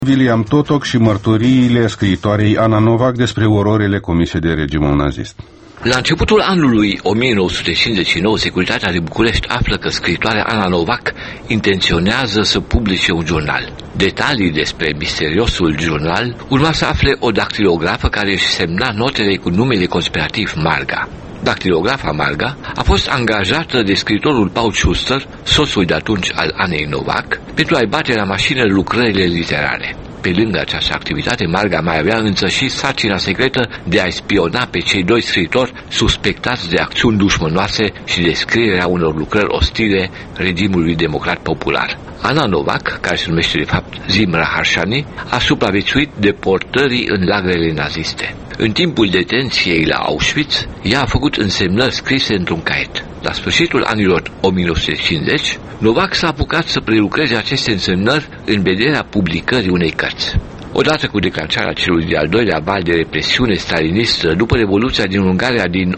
William Totok și mărturiile scriitoarei Anna Novak despre ororile comise de regimul nazist. La începutul anului 1959, Securitatea din București află că scriitoarea Anna Novak intenționează să publice un jurnal. Detalii despre misteriosul jurnal urma să afle o dactilografă care își semna notele cu numele conspirativ Marga. Dactilografa Marga a fost angajată de scriitorul Paul Schuster, soțul de atunci al Anei Novak, pentru a-i bate la mașină lucrările literare. Pe lângă această activitate, Marga mai avea însă și sarcina secretă de a spiona pe cei doi scriitori suspectați de acțiuni dușmănoase și de scrierea unor lucrări ostile regimului democrat popular. Anna Novak, care se numește de fapt Zimra Harshani, a supraviețuit deportării în lagrele naziste. În timpul detenției la Auschwitz, ea a făcut însemnări scrise într-un caiet. La sfârșitul anilor 1950, Novak s-a apucat să prelucreze aceste însemnări în vederea publicării unei cărți. Odată cu declanșarea celui de-al doilea val de represiune stalinistă după Revoluția din Ungaria din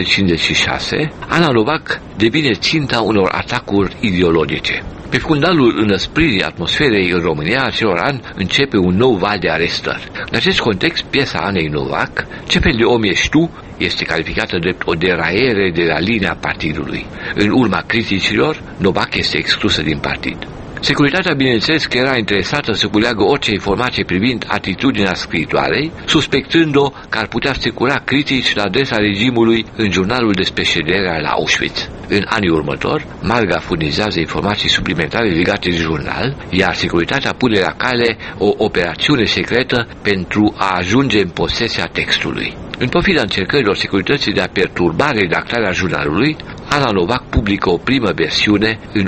1956, Anna Novak devine ținta unor atacuri ideologice. Pe fundalul înăspririi atmosferei în România acelor ani începe un nou val de arestări. În acest context, piesa Anei Novak, Ce fel de om ești tu, este calificată drept o deraiere de la linia partidului. În urma criticilor, Novak este exclusă din partid. Securitatea, bineînțeles, că era interesată să culeagă orice informație privind atitudinea scriitoarei, suspectând-o că ar putea secura critici la adresa regimului în jurnalul despre șederea la Auschwitz. În anii următori, Marga furnizează informații suplimentare legate de jurnal, iar securitatea pune la cale o operațiune secretă pentru a ajunge în posesia textului. În pofida încercărilor securității de a perturba redactarea jurnalului, Anna Novak publică o primă versiune în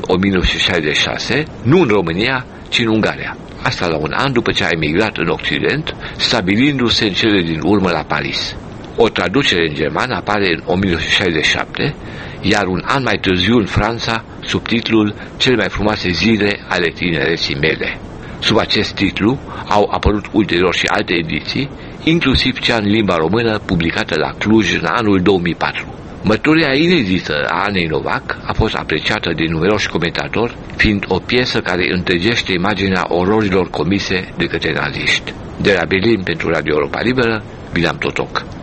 1966, nu în România, ci în Ungaria. Asta la un an după ce a emigrat în Occident, stabilindu-se în cele din urmă la Paris. O traducere în germană apare în 1967, iar un an mai târziu în Franța, sub titlul Cele mai frumoase zile ale tinereții mele. Sub acest titlu au apărut ulterior și alte ediții, inclusiv cea în limba română publicată la Cluj în anul 2004. Mărturia inedită a Anei Novak a fost apreciată de numeroși comentatori, fiind o piesă care întăgește imaginea ororilor comise de către naziști. De la Berlin pentru Radio Europa Liberă, William Totok.